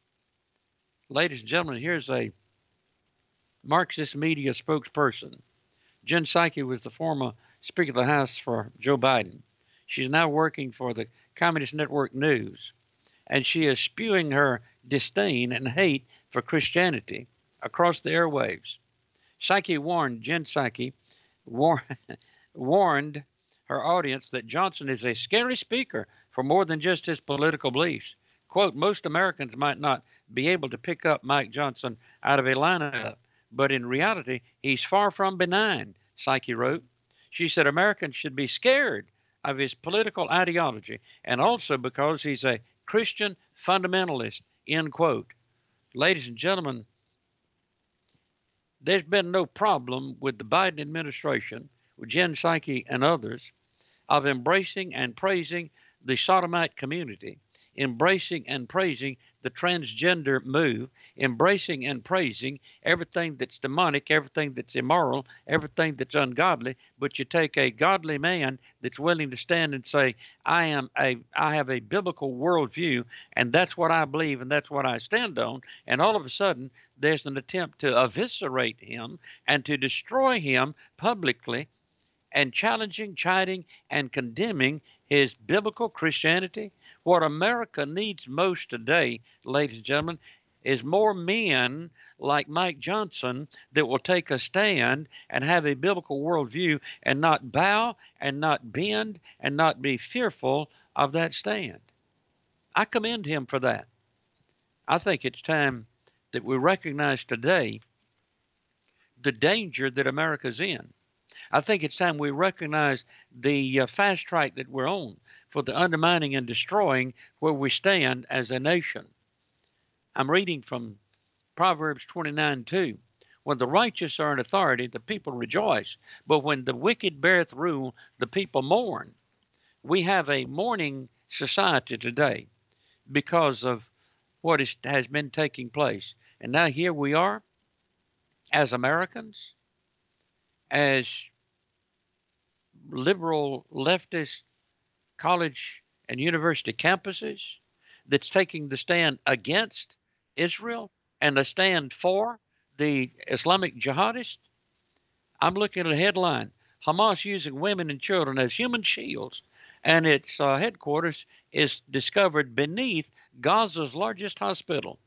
Ladies and gentlemen, here's a Marxist media spokesperson. Jen Psaki was the former Speaker of the House for Joe Biden. She's now working for the Communist Network News, and she is spewing her disdain and hate for Christianity across the airwaves. Jen Psaki warned her audience that Johnson is a scary speaker for more than just his political beliefs. Quote, most Americans might not be able to pick up Mike Johnson out of a lineup, but in reality, he's far from benign, Psaki wrote. She said Americans should be scared of his political ideology and also because he's a Christian fundamentalist, end quote. Ladies and gentlemen, there's been no problem with the Biden administration, with Jen Psaki and others, of embracing and praising the sodomite community, embracing and praising the transgender move, embracing and praising everything that's demonic, everything that's immoral, everything that's ungodly. But you take a godly man that's willing to stand and say, I have a biblical worldview, and that's what I believe, and that's what I stand on. And all of a sudden, there's an attempt to eviscerate him and to destroy him publicly, and challenging, chiding, and condemning his biblical Christianity. What America needs most today, ladies and gentlemen, is more men like Mike Johnson that will take a stand and have a biblical worldview and not bow and not bend and not be fearful of that stand. I commend him for that. I think it's time that we recognize today the danger that America's in. I think it's time we recognize the fast track that we're on for the undermining and destroying where we stand as a nation. I'm reading from Proverbs 29:2. When the righteous are in authority, the people rejoice. But when the wicked beareth rule, the people mourn. We have a mourning society today because of what has been taking place. And now here we are as Americans, as liberal leftist college and university campuses, that's taking the stand against Israel and the stand for the Islamic jihadists. I'm looking at a headline, Hamas using women and children as human shields, and its headquarters is discovered beneath Gaza's largest hospital.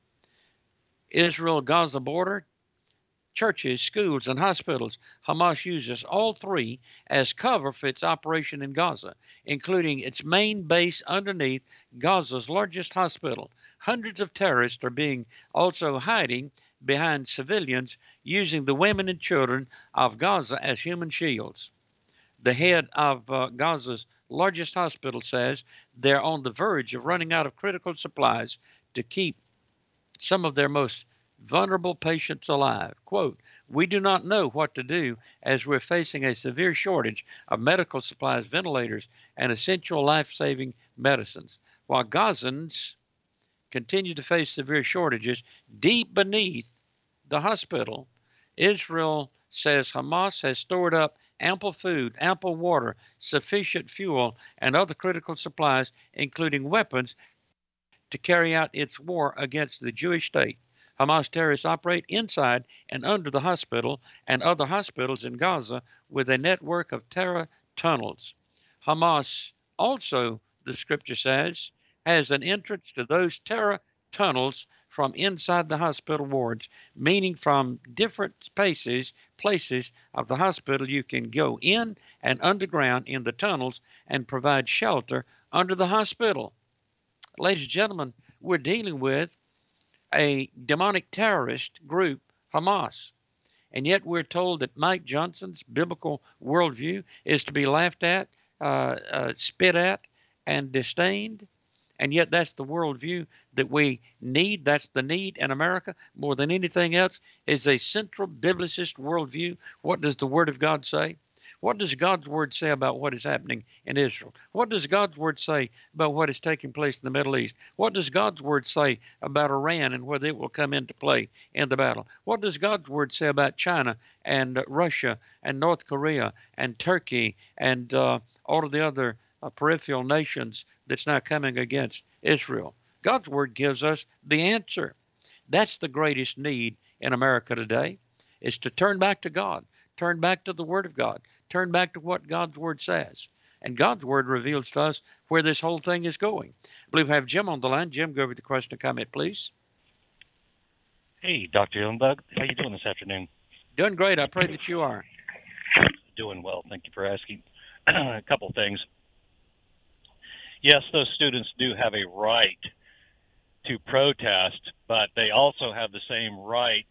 Israel-Gaza border, churches, schools, and hospitals. Hamas uses all three as cover for its operation in Gaza, including its main base underneath Gaza's largest hospital. Hundreds of terrorists are being also hiding behind civilians, using the women and children of Gaza as human shields. The head of Gaza's largest hospital says they're on the verge of running out of critical supplies to keep some of their most vulnerable patients alive. Quote, we do not know what to do as we're facing a severe shortage of medical supplies, ventilators, and essential life-saving medicines. While Gazans continue to face severe shortages deep beneath the hospital, Israel says Hamas has stored up ample food, ample water, sufficient fuel, and other critical supplies, including weapons, to carry out its war against the Jewish state. Hamas terrorists operate inside and under the hospital and other hospitals in Gaza with a network of terror tunnels. Hamas also, the scripture says, has an entrance to those terror tunnels from inside the hospital wards, meaning from different places of the hospital you can go in and underground in the tunnels and provide shelter under the hospital. Ladies and gentlemen, we're dealing with a demonic terrorist group, Hamas. And yet we're told that Mike Johnson's biblical worldview is to be laughed at, spit at, and disdained. And yet that's the worldview that we need. That's the need in America more than anything else, is a central biblicist worldview. What does the Word of God say? What does God's Word say about what is happening in Israel? What does God's Word say about what is taking place in the Middle East? What does God's Word say about Iran and whether it will come into play in the battle? What does God's Word say about China and Russia and North Korea and Turkey and all of the other peripheral nations that's now coming against Israel? God's Word gives us the answer. That's the greatest need in America today, is to turn back to God, turn back to the Word of God, turn back to what God's Word says. And God's Word reveals to us where this whole thing is going. I believe we have Jim on the line. Jim, go over the question and comment, please. Hey, Dr. Youngblood. How you doing this afternoon? Doing great. I pray that you are. Doing well. Thank you for asking. A couple things. Yes, those students do have a right to protest, but they also have the same right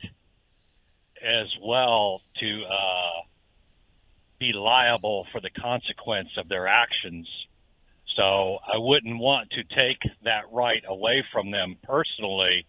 as well to be liable for the consequence of their actions. So I wouldn't want to take that right away from them personally,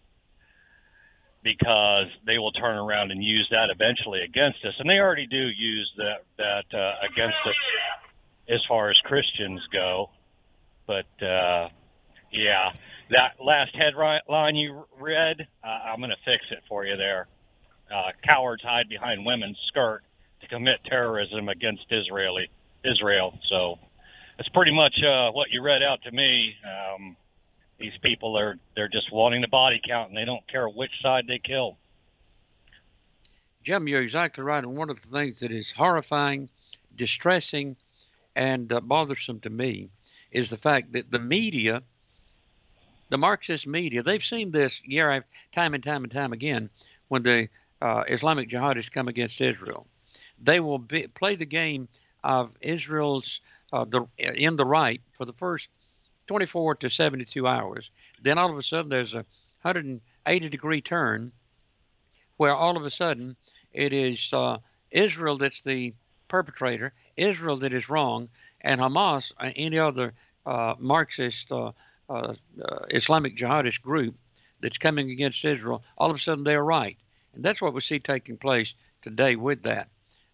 because they will turn around and use that eventually against us. And they already do use that against us as far as Christians go. But yeah, that last headline you read, I'm going to fix it for you there. Cowards hide behind women's skirt to commit terrorism against Israel. So it's pretty much what you read out to me. These people they're just wanting the body count, and they don't care which side they kill. Jim, you're exactly right. And one of the things that is horrifying, distressing, and bothersome to me is the fact that the media, the Marxist media, they've seen this time and time again when the Islamic jihadists come against Israel. They will play the game of Israel's in the right for the first 24 to 72 hours. Then all of a sudden there's a 180-degree turn where all of a sudden it is Israel that's the perpetrator, Israel that is wrong, and Hamas and any other Marxist Islamic jihadist group that's coming against Israel, all of a sudden they're right. And that's what we see taking place today with that.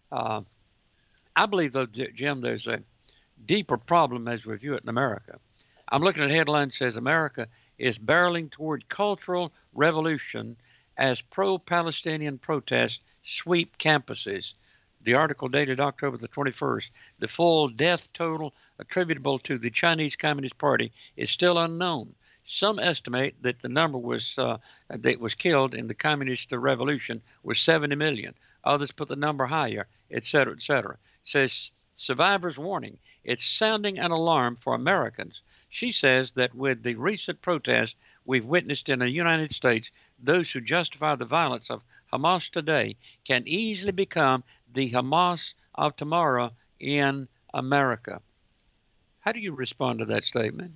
I believe, though, Jim, there's a deeper problem as we view it in America. I'm looking at a headline that says America is barreling toward cultural revolution as pro-Palestinian protests sweep campuses. The article dated October the 21st. The full death total attributable to the Chinese Communist Party is still unknown. Some estimate that the number that was killed in the Communist Revolution was 70 million. Others put the number higher, et cetera, et cetera. Says survivors warning. It's sounding an alarm for Americans. She says that with the recent protests we've witnessed in the United States, those who justify the violence of Hamas today can easily become the Hamas of tomorrow in America. How do you respond to that statement?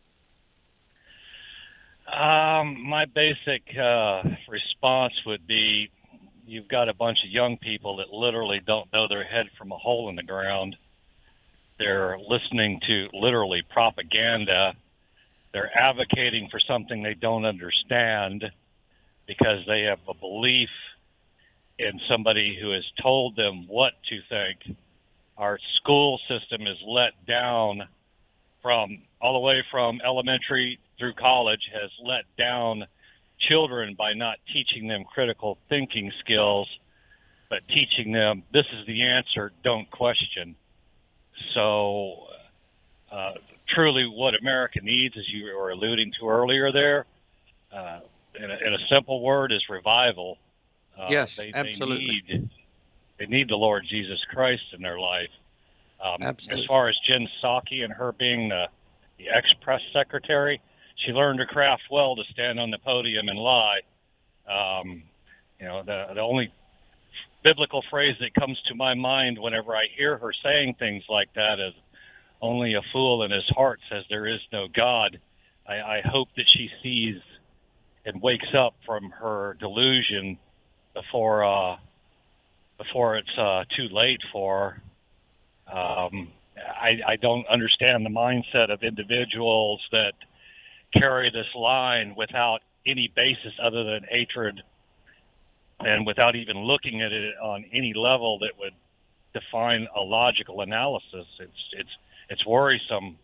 My basic response would be, you've got a bunch of young people that literally don't know their head from a hole in the ground. They're listening to literally propaganda. They're advocating for something they don't understand because they have a belief in somebody who has told them what to think. Our school system is let down from all the way from elementary through college, has let down children by not teaching them critical thinking skills, but teaching them this is the answer, don't question. So truly what America needs, as you were alluding to earlier there, in a simple word, is revival. Yes, absolutely. They need the Lord Jesus Christ in their life. Absolutely. As far as Jen Psaki and her being the ex-press secretary, she learned her craft well to stand on the podium and lie. The only biblical phrase that comes to my mind whenever I hear her saying things like that is, only a fool in his heart says there is no God. I hope that she sees and wakes up from her delusion before it's too late for her. I don't understand the mindset of individuals that carry this line without any basis other than hatred and without even looking at it on any level that would define a logical analysis. It's worrisome.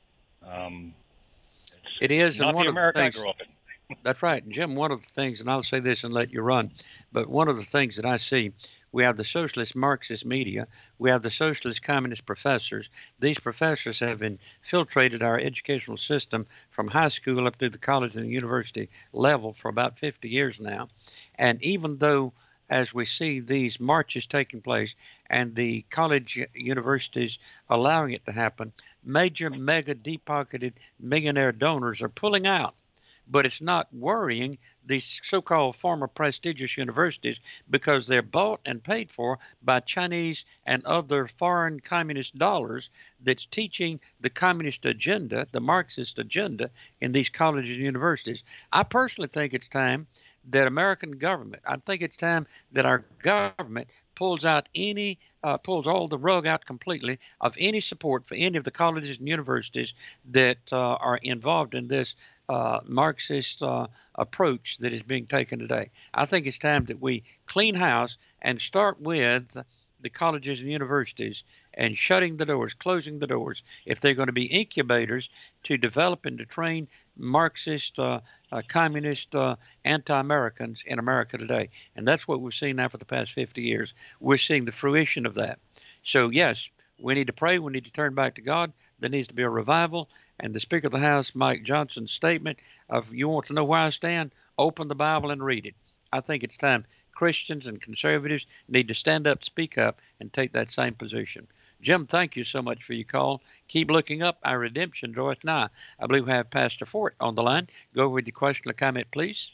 It is, not and one the of America the I things, grew up in. That's right. And Jim, one of the things, and I'll say this and let you run, but one of the things that I see, we have the socialist Marxist media, we have the socialist communist professors. These professors have infiltrated our educational system from high school up through the college and the university level for about 50 years now. And even though, as we see these marches taking place and the college universities allowing it to happen, major, mega, deep-pocketed millionaire donors are pulling out. But it's not worrying these so-called former prestigious universities because they're bought and paid for by Chinese and other foreign communist dollars that's teaching the communist agenda, the Marxist agenda in these colleges and universities. I personally think it's time that American government, I think it's time that our government pulls all the rug out completely of any support for any of the colleges and universities that are involved in this Marxist approach that is being taken today. I think it's time that we clean house and start with the colleges and universities and shutting the doors, closing the doors, if they're going to be incubators to develop and to train Marxist, communist, anti-Americans in America today. And that's what we've seen now for the past 50 years. We're seeing the fruition of that. So, yes, we need to pray. We need to turn back to God. There needs to be a revival. And the Speaker of the House, Mike Johnson's statement of, you want to know where I stand? Open the Bible and read it. I think it's time Christians and conservatives need to stand up, speak up, and take that same position. Jim, thank you so much for your call. Keep looking up. Our redemption draweth nigh. I believe we have Pastor Fort on the line. Go with your question or comment, please.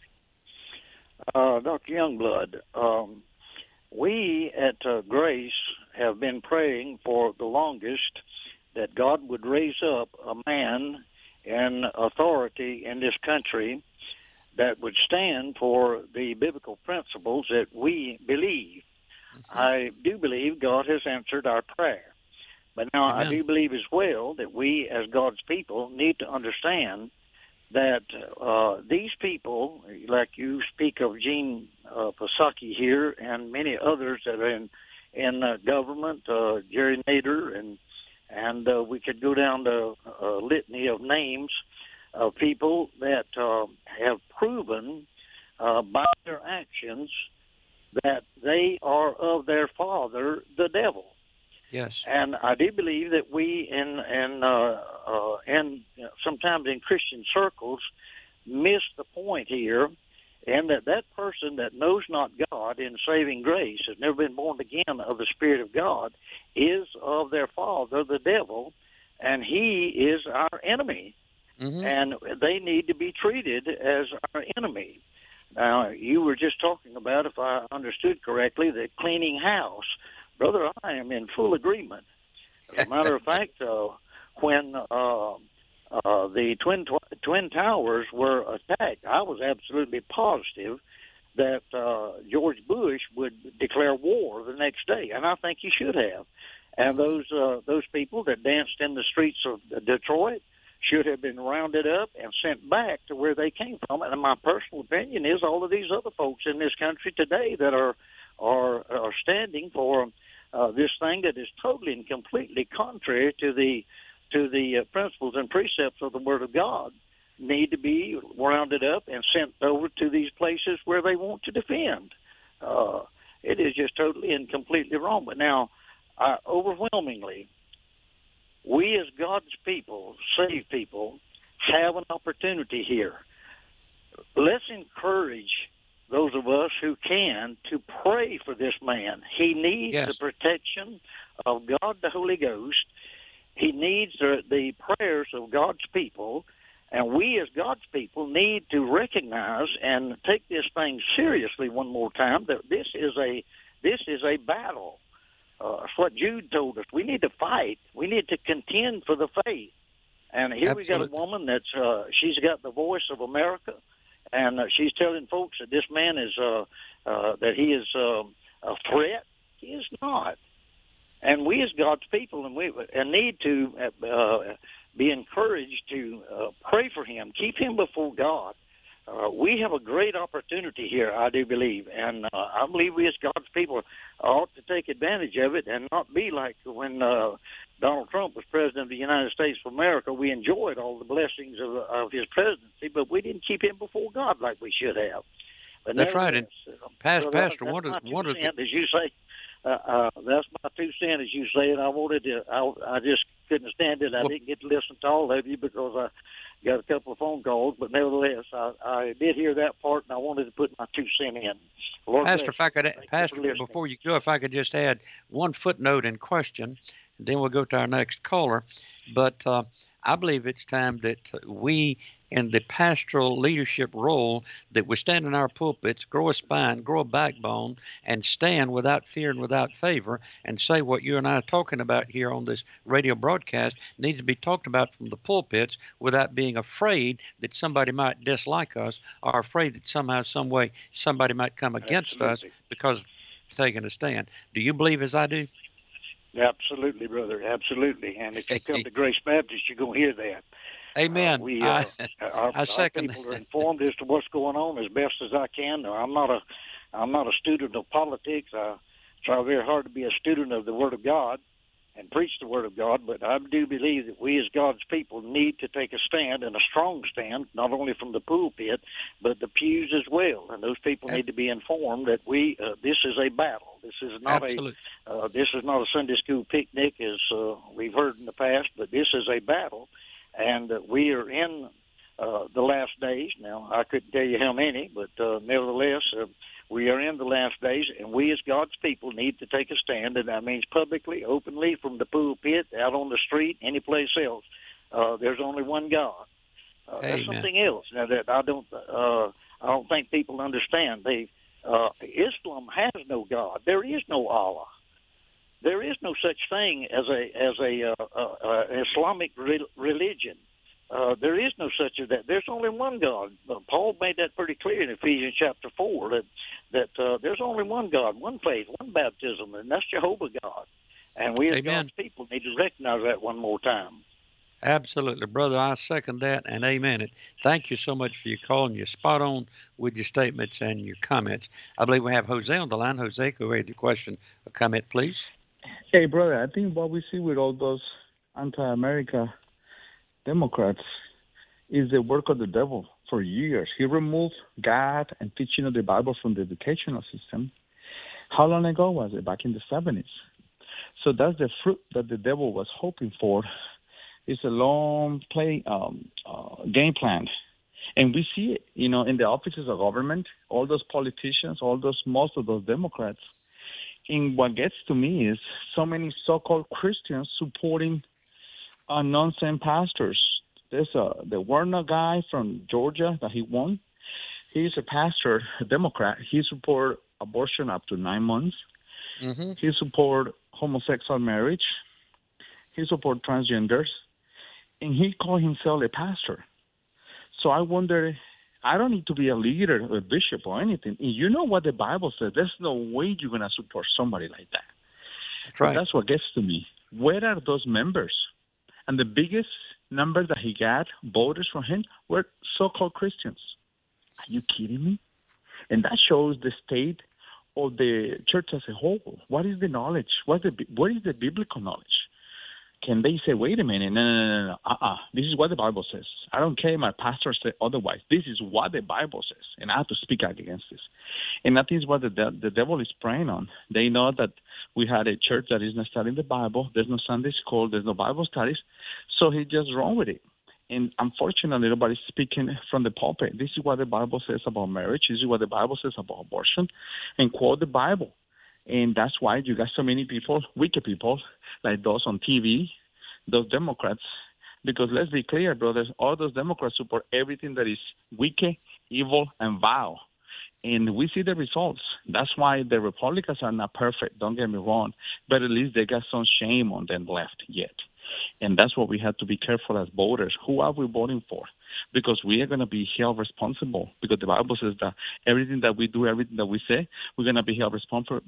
Dr. Youngblood, we at Grace have been praying for the longest that God would raise up a man in authority in this country that would stand for the biblical principles that we believe. I do believe God has answered our prayer. But now Amen. I do believe as well that we as God's people need to understand that these people, like you speak of Gene Psaki here and many others that are in government, Jerry Nader, and we could go down to a litany of names of people that have proven by their actions that they are of their father, the devil. Yes. And I do believe that we, in sometimes in Christian circles, miss the point here, and that person that knows not God in saving grace, has never been born again of the Spirit of God, is of their father, the devil, and he is our enemy. Mm-hmm. And they need to be treated as our enemy. Now, you were just talking about, if I understood correctly, the cleaning house. Brother, I am in full agreement. As a matter of fact, when the Twin Towers were attacked, I was absolutely positive that George Bush would declare war the next day, and I think he should have. And those people that danced in the streets of Detroit should have been rounded up and sent back to where they came from. And my personal opinion is all of these other folks in this country today that are standing for this thing that is totally and completely contrary to the principles and precepts of the Word of God need to be rounded up and sent over to these places where they want to defend. It is just totally and completely wrong. But now, overwhelmingly, we as God's people, saved people, have an opportunity here. Let's encourage those of us who can to pray for this man. He needs the protection of God the Holy Ghost. He needs the prayers of God's people, and we as God's people need to recognize and take this thing seriously one more time, that this is a battle. It's what Jude told us. We need to fight. We need to contend for the faith. And here we got a woman that's she's got the voice of America, and she's telling folks that this man is that he is a threat. He is not. And we as God's people and need to be encouraged to pray for him, keep him before God. We have a great opportunity here, I do believe, and I believe we as God's people ought to take advantage of it and not be like when Donald Trump was president of the United States of America. We enjoyed all the blessings of his presidency, but we didn't keep him before God like we should have. But that's right. And Pastor, one of the, as you say, that's my 2 cents, as you say, and I just couldn't stand it. I didn't get to listen to all of you because I got a couple of phone calls, but nevertheless, I did hear that part, and I wanted to put my 2 cents in. Lord Pastor, before you go, if I could just add one footnote in question, and then we'll go to our next caller. But I believe it's time that we, in the pastoral leadership role, that we stand in our pulpits, grow a spine, grow a backbone, and stand without fear and without favor, and say what you and I are talking about here on this radio broadcast needs to be talked about from the pulpits without being afraid that somebody might dislike us or afraid that somehow, some way, somebody might come against us because of taking a stand. Do you believe as I do? Absolutely, brother. Absolutely. And if you come to Grace Baptist, you're going to hear that. Amen. Our second. People are informed as to what's going on as best as I can. I'm not a student of politics. try very hard to be a student of the Word of God and preach the Word of God, but I do believe that we as God's people need to take a stand, and a strong stand, not only from the pulpit, but the pews as well. And those people need to be informed that this is a battle. This is not this is not a Sunday school picnic, as we've heard in the past, but this is a battle, and we are in the last days. Now, I couldn't tell you how many, but nevertheless, we are in the last days, and we as God's people need to take a stand, and that means publicly, openly, from the pulpit, out on the street, any place else. There's only one God. That's something else now that I don't think people understand. Islam has no God. There is no Allah. There is no such thing as a Islamic religion. There is no such as that. There's only one God. Paul made that pretty clear in Ephesians chapter 4 that there's only one God, one faith, one baptism, and that's Jehovah God. And we as God's people need to recognize that one more time. Absolutely, brother. I second that, and amen it. Thank you so much for your call, and you're spot on with your statements and your comments. I believe we have Jose on the line. Jose, go ahead with your question or comment, please. Hey, brother, I think what we see with all those anti-America Democrats is the work of the devil for years. He removed God and teaching of the Bible from the educational system. How long ago was it? Back in the 70s. So that's the fruit that the devil was hoping for. It's a long game plan. And we see it, in the offices of government, all those politicians, most of those Democrats. And what gets to me is so many so-called Christians supporting nonsense pastors. There's the Warner guy from Georgia that he won. He's a pastor, a Democrat. He supports abortion up to 9 months. Mm-hmm. He supports homosexual marriage. He supports transgenders. And he called himself a pastor. So I wonder, I don't need to be a leader, a bishop or anything. And you know what the Bible says. There's no way you're going to support somebody like that. That's right. That's what gets to me. Where are those members? And the biggest number that he got, voters from him, were so-called Christians. Are you kidding me? And that shows the state of the church as a whole. What is the knowledge? What is the biblical knowledge? Can they say, wait a minute, no, this is what the Bible says. I don't care if my pastor said otherwise. This is what the Bible says, and I have to speak out against this. And that is what the devil is preying on. They know that we had a church that is not studying the Bible. There's no Sunday school. There's no Bible studies. So he just wrong with it. And unfortunately, nobody's speaking from the pulpit. This is what the Bible says about marriage. This is what the Bible says about abortion. And quote the Bible. And that's why you got so many people, wicked people, like those on TV, those Democrats. Because let's be clear, brothers, all those Democrats support everything that is wicked, evil, and vile. And we see the results. That's why the Republicans are not perfect, don't get me wrong. But at least they got some shame on them left yet. And that's what we have to be careful as voters. Who are we voting for? Because we are going to be held responsible. Because the Bible says that everything that we do, everything that we say, we're going to be held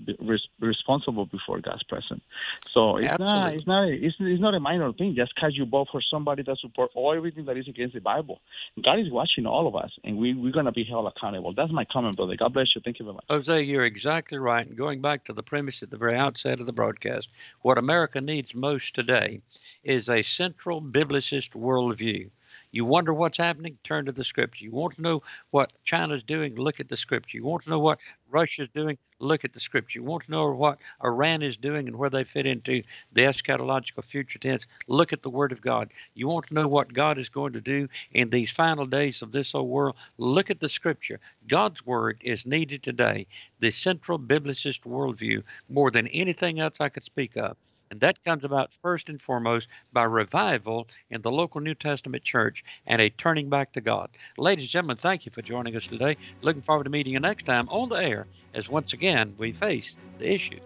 responsible before God's presence. So it's not a minor thing. Just because you vote for somebody that supports everything that is against the Bible. God is watching all of us, and we're going to be held accountable. That's my comment, brother. God bless you. Thank you very much. Jose, you're exactly right. And going back to the premise at the very outset of the broadcast, what America needs most today is a central biblicist worldview. You wonder what's happening? Turn to the Scripture. You want to know what China's doing? Look at the Scripture. You want to know what Russia's doing? Look at the Scripture. You want to know what Iran is doing and where they fit into the eschatological future tense? Look at the Word of God. You want to know what God is going to do in these final days of this old world? Look at the Scripture. God's Word is needed today, the central biblicist worldview, more than anything else I could speak of. And that comes about first and foremost by revival in the local New Testament church and a turning back to God. Ladies and gentlemen, thank you for joining us today. Looking forward to meeting you next time on the air as once again we face the issues.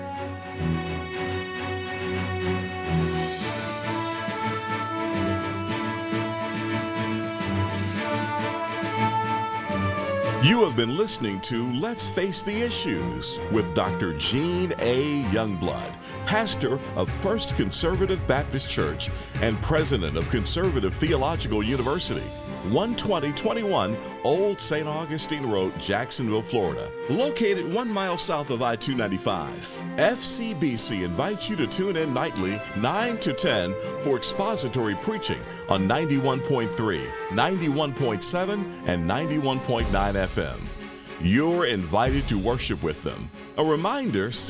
You have been listening to Let's Face the Issues with Dr. Gene A. Youngblood, pastor of First Conservative Baptist Church and president of Conservative Theological University. 12021 Old St. Augustine Road, Jacksonville, Florida. Located 1 mile south of I-295. FCBC invites you to tune in nightly 9 to 10 for expository preaching on 91.3, 91.7, and 91.9 FM. You're invited to worship with them. A reminder,